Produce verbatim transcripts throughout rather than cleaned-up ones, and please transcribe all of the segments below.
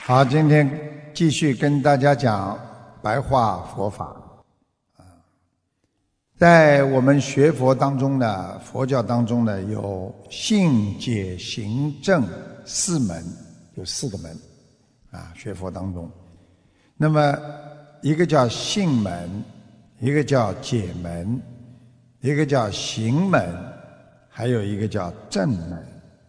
好，今天继续跟大家讲白话佛法。在我们学佛当中呢，佛教当中呢，有信解行证四门，有四个门啊，学佛当中。那么一个叫信门，一个叫解门，一个叫行门，还有一个叫正门，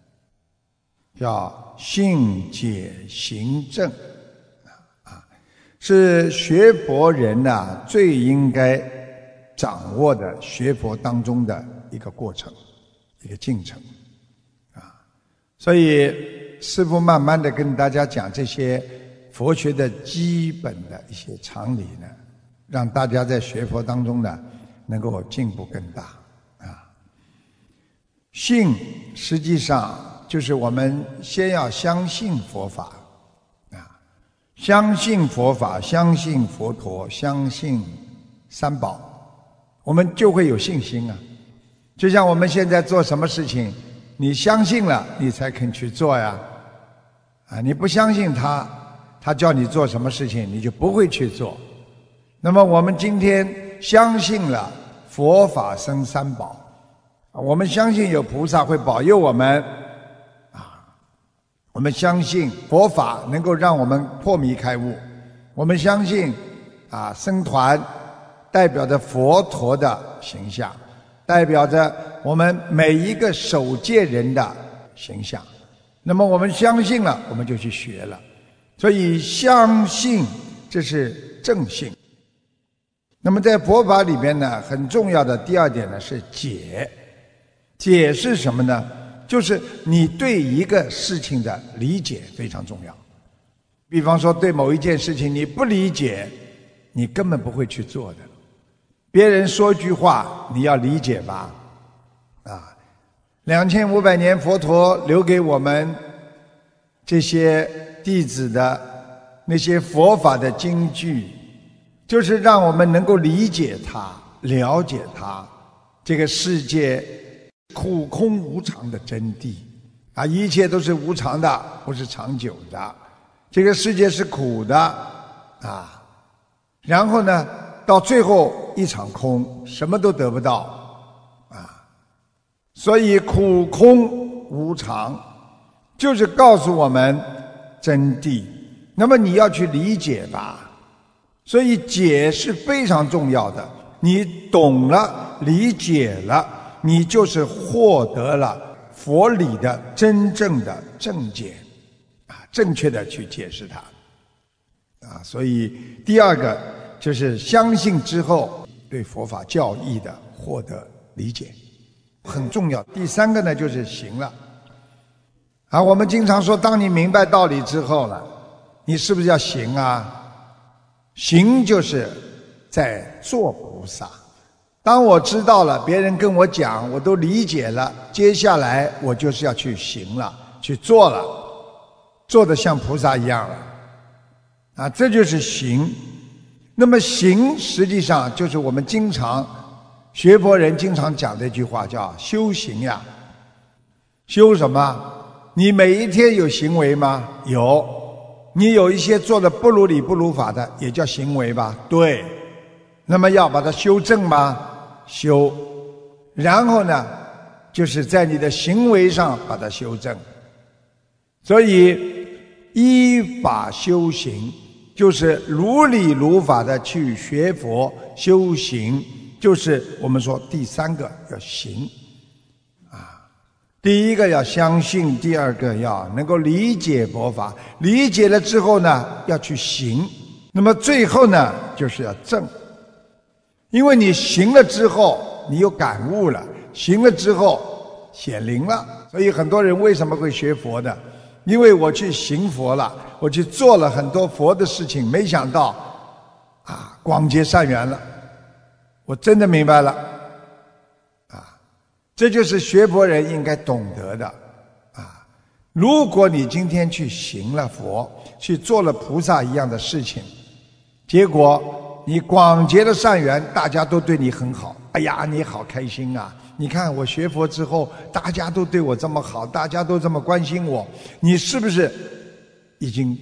叫信解行证啊，是学佛人呐、啊、最应该掌握的学佛当中的一个过程，一个进程啊。所以师父慢慢的跟大家讲这些佛学的基本的一些常理呢，让大家在学佛当中呢能够进步更大啊。信实际上就是我们先要相信佛法啊，相信佛法，相信佛陀，相信三宝，我们就会有信心啊。就像我们现在做什么事情，你相信了你才肯去做呀啊，你不相信他，他叫你做什么事情你就不会去做。那么我们今天相信了佛法僧三宝，我们相信有菩萨会保佑我们啊，我们相信佛法能够让我们破迷开悟，我们相信啊僧团代表着佛陀的形象，代表着我们每一个守戒人的形象。那么我们相信了，我们就去学了。所以相信这是正信。那么在佛法里边呢，很重要的第二点呢是解。解是什么呢？就是你对一个事情的理解非常重要。比方说对某一件事情你不理解，你根本不会去做的。别人说句话你要理解吧啊，两千五百年佛陀留给我们这些弟子的那些佛法的金句，就是让我们能够理解它，了解它，这个世界苦空无常的真谛啊，一切都是无常的，不是长久的，这个世界是苦的啊，然后呢到最后一场空，什么都得不到啊，所以苦空无常就是告诉我们真谛。那么你要去理解吧，所以解是非常重要的。你懂了，理解了，你就是获得了佛理的真正的正解啊，正确的去解释它啊。所以第二个就是相信之后对佛法教义的获得理解很重要。第三个呢就是行了啊。我们经常说当你明白道理之后了，你是不是要行啊？行就是在做菩萨。当我知道了，别人跟我讲我都理解了，接下来我就是要去行了，去做了，做得像菩萨一样了啊，这就是行。那么行实际上就是我们经常学佛人经常讲的一句话，叫修行呀。修什么？你每一天有行为吗？有。你有一些做的不如理不如法的，也叫行为吧？对。那么要把它修正吗？修。然后呢就是在你的行为上把它修正。所以依法修行就是如理如法的去学佛修行，就是我们说第三个要行啊。第一个要相信，第二个要能够理解佛法，理解了之后呢要去行，那么最后呢就是要正。因为你行了之后你有感悟了，行了之后显灵了。所以很多人为什么会学佛的？因为我去行佛了，我去做了很多佛的事情，没想到啊广结善缘了，我真的明白了啊，这就是学佛人应该懂得的啊。如果你今天去行了佛，去做了菩萨一样的事情，结果你广结了善缘，大家都对你很好，哎呀你好开心啊，你看我学佛之后大家都对我这么好，大家都这么关心我，你是不是已经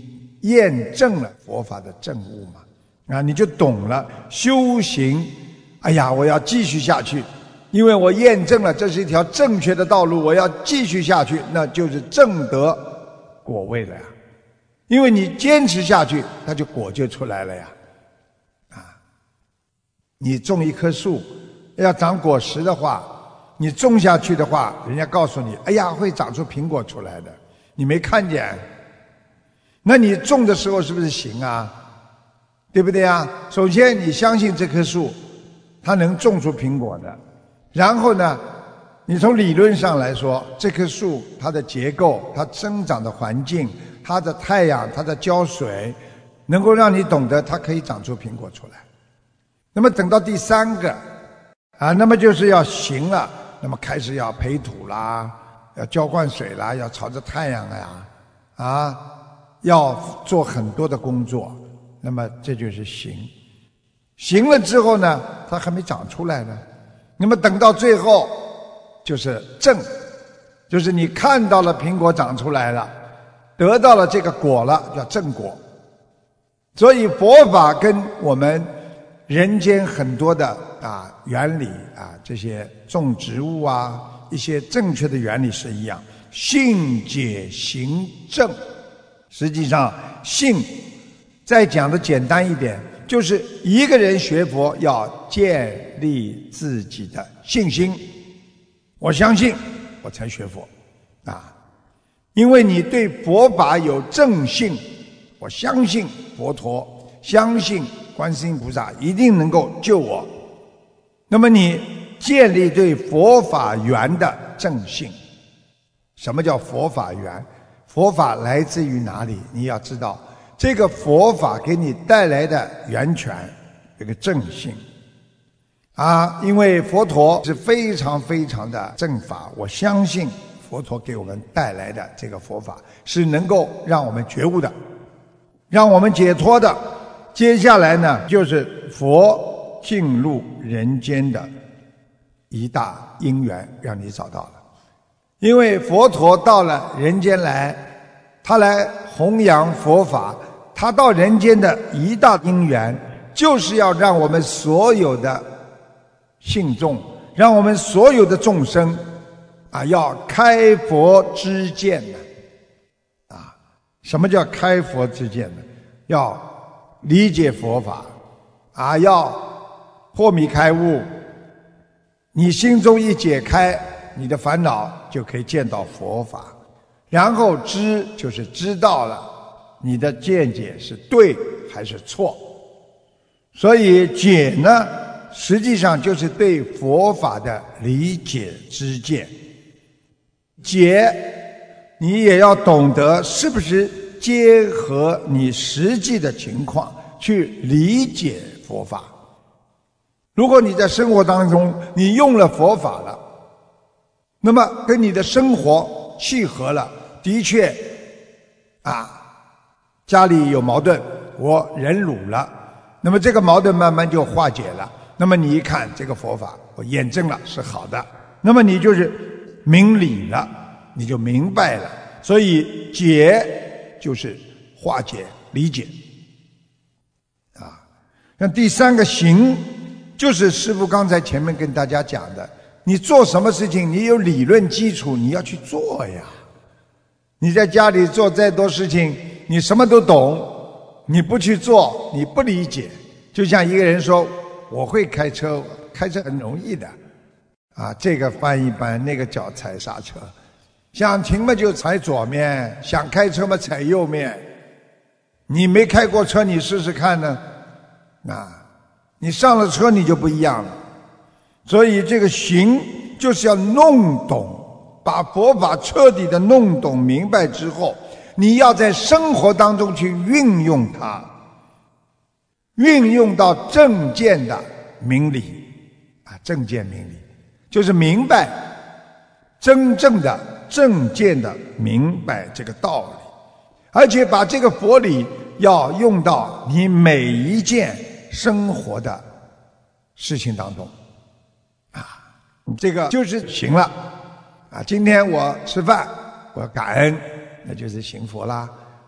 验证了佛法的证悟嘛，啊，你就懂了修行。哎呀，我要继续下去，因为我验证了这是一条正确的道路，我要继续下去，那就是正得果位了呀。因为你坚持下去，它就果就出来了呀。啊，你种一棵树，要长果实的话，你种下去的话，人家告诉你，哎呀，会长出苹果出来的，你没看见。那你种的时候是不是行啊？对不对啊？首先你相信这棵树，它能种出苹果的。然后呢，你从理论上来说，这棵树它的结构、它生长的环境、它的太阳、它的浇水，能够让你懂得它可以长出苹果出来。那么等到第三个啊，那么就是要行了，那么开始要培土啦，要浇灌水啦，要朝着太阳呀，啊，要做很多的工作。那么这就是行。行了之后呢，它还没长出来呢。那么等到最后就是正，就是你看到了苹果长出来了，得到了这个果了，叫正果。所以佛法跟我们人间很多的啊原理啊，这些种植物啊，一些正确的原理是一样，信解行正。实际上信再讲的简单一点，就是一个人学佛要建立自己的信心。我相信我才学佛啊，因为你对佛法有正信，我相信佛陀，相信观世音菩萨一定能够救我。那么你建立对佛法缘的正信。什么叫佛法缘？佛法来自于哪里？你要知道这个佛法给你带来的源泉，这个正信啊，因为佛陀是非常非常的正法，我相信佛陀给我们带来的这个佛法是能够让我们觉悟的，让我们解脱的。接下来呢，就是佛进入人间的一大因缘，让你找到了。因为佛陀到了人间来，他来弘扬佛法，他到人间的一大因缘，就是要让我们所有的信众，让我们所有的众生啊，要开佛之见呢。啊，什么叫开佛之见呢？要理解佛法啊，要破迷开悟。你心中一解开，你的烦恼就可以见到佛法。然后知就是知道了你的见解是对还是错。所以解呢，实际上就是对佛法的理解之见。解你也要懂得是不是结合你实际的情况去理解佛法。如果你在生活当中你用了佛法了，那么跟你的生活契合了，的确啊，家里有矛盾，我忍辱了，那么这个矛盾慢慢就化解了。那么你一看这个佛法，我验证了是好的，那么你就是明理了，你就明白了。所以解就是化解、理解啊。那第三个行，就是师父刚才前面跟大家讲的，你做什么事情你有理论基础，你要去做呀。你在家里做再多事情，你什么都懂，你不去做，你不理解。就像一个人说我会开车，开车很容易的啊，这个翻一翻，那个脚踩刹车，想停嘛就踩左面，想开车嘛踩右面。你没开过车，你试试看呢。啊，你上了车你就不一样了。所以这个行就是要弄懂，把佛法彻底的弄懂明白之后，你要在生活当中去运用它，运用到正见的明理啊，正见明理就是明白真正的正见的明白这个道理，而且把这个佛理要用到你每一件生活的事情当中啊，这个就是行了啊。今天我吃饭，我感恩，那就是行佛啦。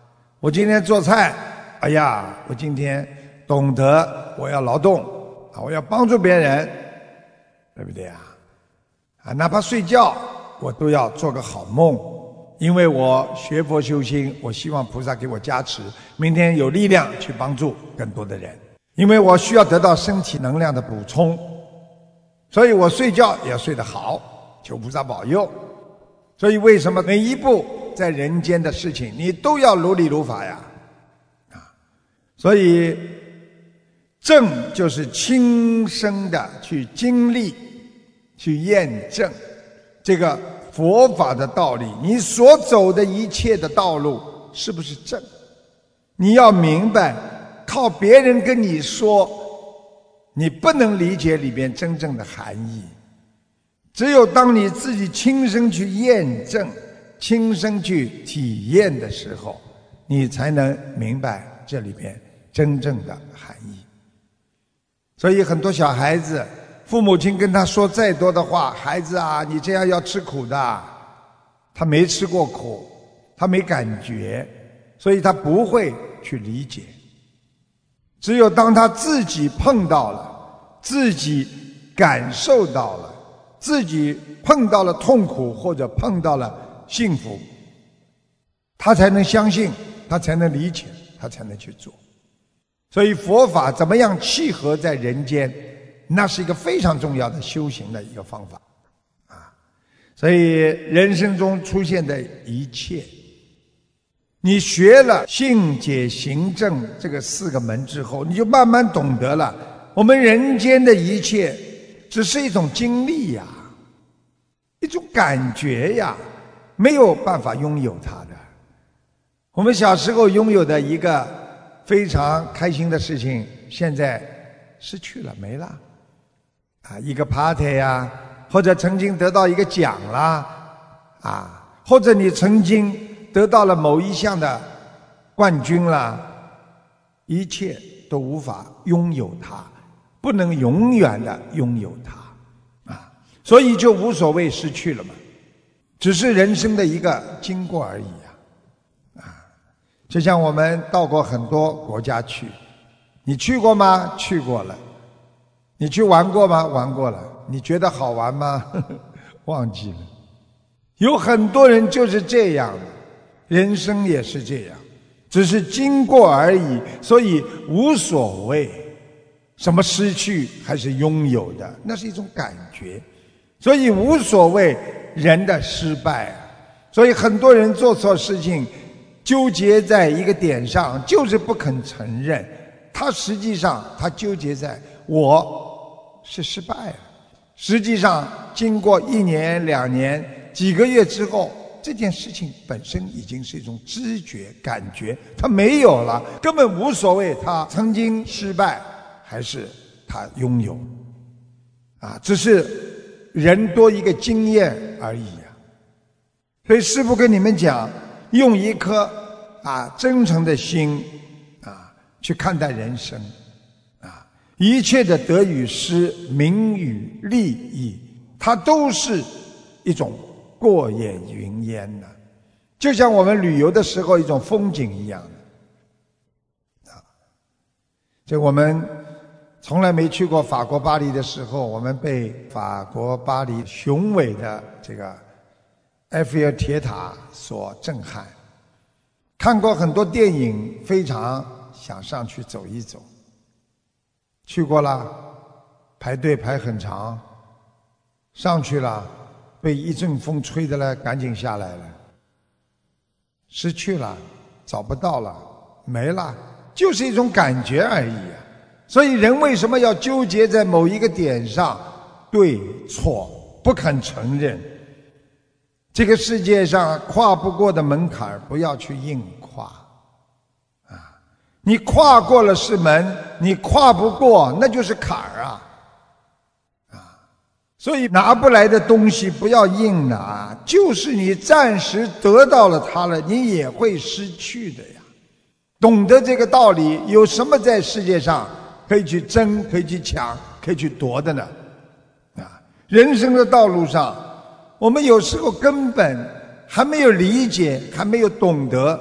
我今天做菜，哎呀，我今天懂得我要劳动啊，我要帮助别人，对不对啊？啊，哪怕睡觉，我都要做个好梦，因为我学佛修心，我希望菩萨给我加持，明天有力量去帮助更多的人，因为我需要得到身体能量的补充，所以我睡觉也要睡得好，求菩萨保佑。所以为什么每一步在人间的事情你都要如理如法呀？啊，所以证就是亲身的去经历去验证这个佛法的道理，你所走的一切的道路是不是正？你要明白，靠别人跟你说，你不能理解里边真正的含义。只有当你自己亲身去验证、亲身去体验的时候，你才能明白这里边真正的含义。所以很多小孩子，父母亲跟他说再多的话，孩子啊，你这样要吃苦的，他没吃过苦，他没感觉，所以他不会去理解。只有当他自己碰到了，自己感受到了，自己碰到了痛苦或者碰到了幸福，他才能相信，他才能理解，他才能去做。所以佛法怎么样契合在人间，那是一个非常重要的修行的一个方法啊。所以人生中出现的一切，你学了信解行证这个四个门之后，你就慢慢懂得了，我们人间的一切只是一种经历呀，一种感觉呀，没有办法拥有它的。我们小时候拥有的一个非常开心的事情，现在失去了，没了啊，一个 party 呀，或者曾经得到一个奖啦，啊，或者你曾经得到了某一项的冠军啦，一切都无法拥有它，不能永远的拥有它啊，所以就无所谓失去了嘛，只是人生的一个经过而已啊。啊，就像我们到过很多国家去，你去过吗？去过了。你去玩过吗？玩过了。你觉得好玩吗？呵呵，忘记了。有很多人就是这样的，人生也是这样，只是经过而已，所以无所谓什么失去还是拥有的，那是一种感觉，所以无所谓人的失败。所以很多人做错事情纠结在一个点上，就是不肯承认，他实际上他纠结在我是失败了，实际上经过一年两年几个月之后，这件事情本身已经是一种知觉感觉，他没有了，根本无所谓他曾经失败还是他拥有啊，只是人多一个经验而已啊。所以师父跟你们讲，用一颗啊真诚的心啊去看待人生啊，一切的得与失、名与利益，它都是一种过眼云烟的，就像我们旅游的时候一种风景一样的啊。就我们从来没去过法国巴黎的时候，我们被法国巴黎雄伟的这个埃菲尔铁塔所震撼，看过很多电影，非常想上去走一走。去过了，排队排很长，上去了，被一阵风吹的了，赶紧下来了。失去了，找不到了，没了，就是一种感觉而已啊。所以人为什么要纠结在某一个点上，对错不肯承认？这个世界上跨不过的门槛，不要去硬跨啊！你跨过了是门，你跨不过那就是坎儿啊！啊，所以拿不来的东西不要硬拿，就是你暂时得到了它了，你也会失去的呀。懂得这个道理，有什么在世界上可以去争、可以去抢、可以去夺的呢？啊，人生的道路上，我们有时候根本还没有理解，还没有懂得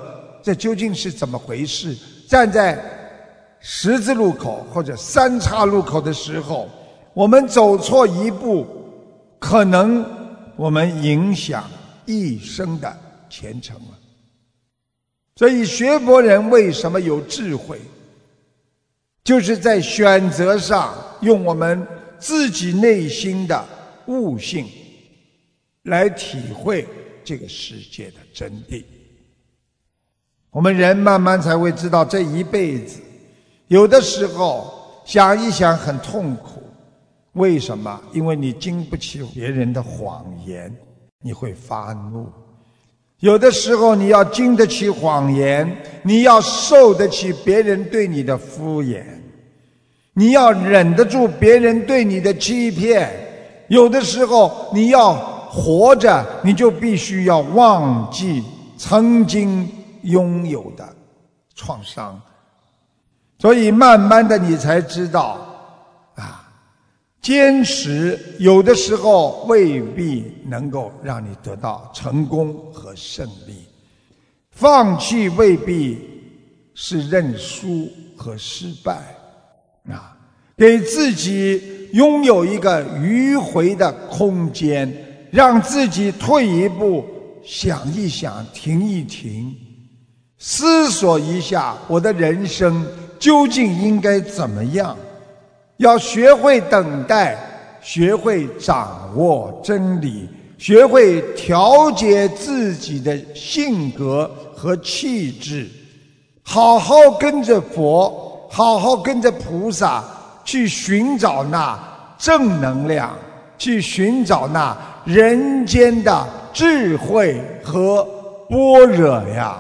这究竟是怎么回事？站在十字路口或者三岔路口的时候，我们走错一步，可能我们影响一生的前程了。所以学佛人为什么有智慧，就是在选择上用我们自己内心的悟性来体会这个世界的真谛。我们人慢慢才会知道，这一辈子有的时候想一想很痛苦。为什么？因为你经不起别人的谎言，你会发怒。有的时候你要经得起谎言，你要受得起别人对你的敷衍，你要忍得住别人对你的欺骗。有的时候你要活着，你就必须要忘记曾经拥有的创伤。所以慢慢的你才知道啊，坚持有的时候未必能够让你得到成功和胜利，放弃未必是认输和失败啊，给自己拥有一个迂回的空间，让自己退一步，想一想，停一停，思索一下我的人生究竟应该怎么样。要学会等待，学会掌握真理，学会调节自己的性格和气质，好好跟着佛，好好跟着菩萨去寻找那正能量，去寻找那人间的智慧和般若呀。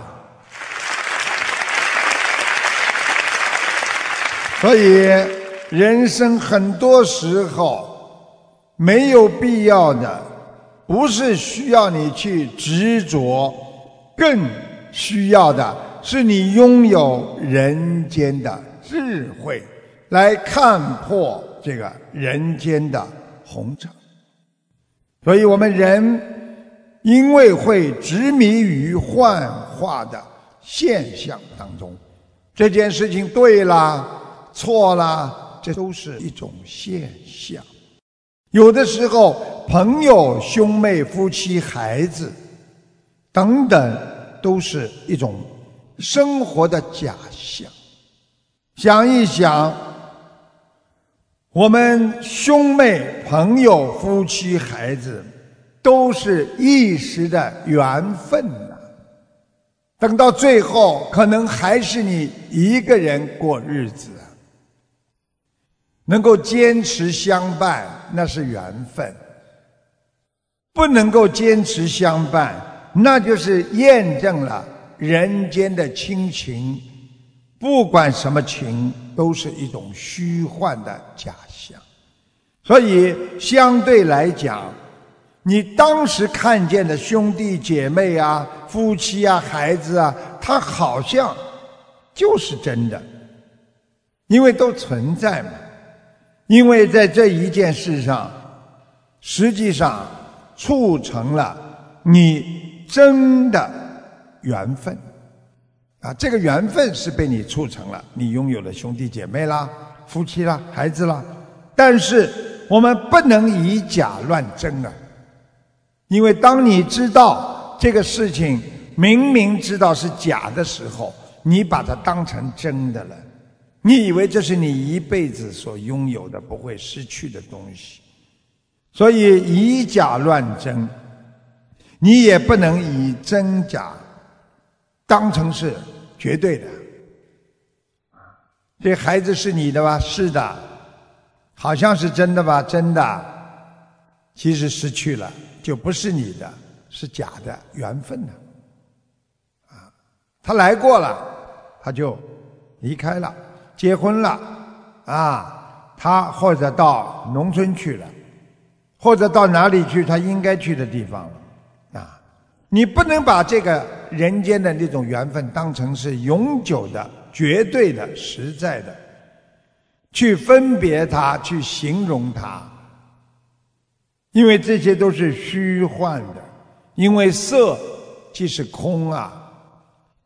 所以人生很多时候没有必要的，不是需要你去执着，更需要的是你拥有人间的智慧，来看破这个人间的红尘。所以我们人因为会执迷于幻化的现象当中，这件事情对啦错啦，这都是一种现象。有的时候朋友、兄妹、夫妻、孩子等等，都是一种生活的假象。想一想，我们兄妹、朋友、夫妻、孩子都是一时的缘分呐、啊，等到最后可能还是你一个人过日子。能够坚持相伴，那是缘分；不能够坚持相伴，那就是验证了人间的亲情，不管什么情，都是一种虚幻的假象。所以相对来讲，你当时看见的兄弟姐妹啊、夫妻啊、孩子啊，它好像就是真的，因为都存在嘛。因为在这一件事上，实际上促成了你真的缘分啊！这个缘分是被你促成了，你拥有了兄弟姐妹啦、夫妻啦、孩子啦。但是我们不能以假乱真啊！因为当你知道这个事情明明知道是假的时候，你把它当成真的了。你以为这是你一辈子所拥有的不会失去的东西，所以以假乱真，你也不能以真假当成是绝对的。这孩子是你的吧？是的。好像是真的吧？真的。其实失去了就不是你的，是假的，缘分呢。啊，他来过了，他就离开了。结婚了啊，他或者到农村去了，或者到哪里去他应该去的地方了啊！你不能把这个人间的那种缘分当成是永久的、绝对的、实在的，去分别它，去形容它，因为这些都是虚幻的。因为色即是空啊，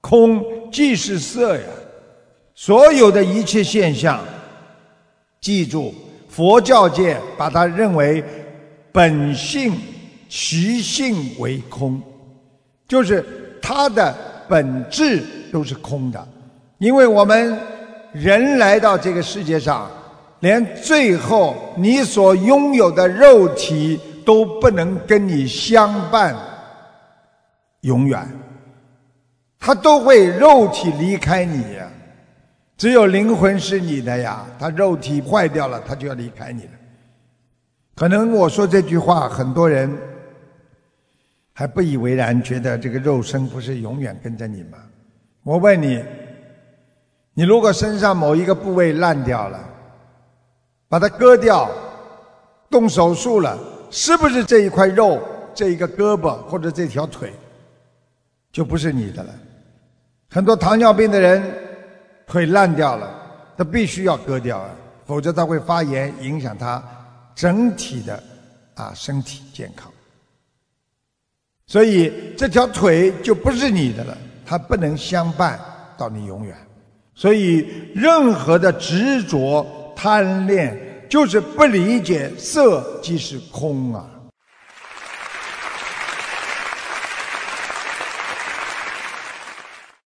空即是色呀。所有的一切现象，记住，佛教界把它认为本性其性为空，就是它的本质都是空的。因为我们人来到这个世界上，连最后你所拥有的肉体都不能跟你相伴永远，它都会肉体离开你呀。只有灵魂是你的呀，它肉体坏掉了，它就要离开你了。可能我说这句话，很多人还不以为然，觉得这个肉身不是永远跟着你吗？我问你，你如果身上某一个部位烂掉了，把它割掉，动手术了，是不是这一块肉，这一个胳膊或者这条腿就不是你的了？很多糖尿病的人腿烂掉了，他必须要割掉啊，否则他会发炎，影响他整体的啊身体健康。所以这条腿就不是你的了，它不能相伴到你永远。所以任何的执着贪恋，就是不理解色即是空啊。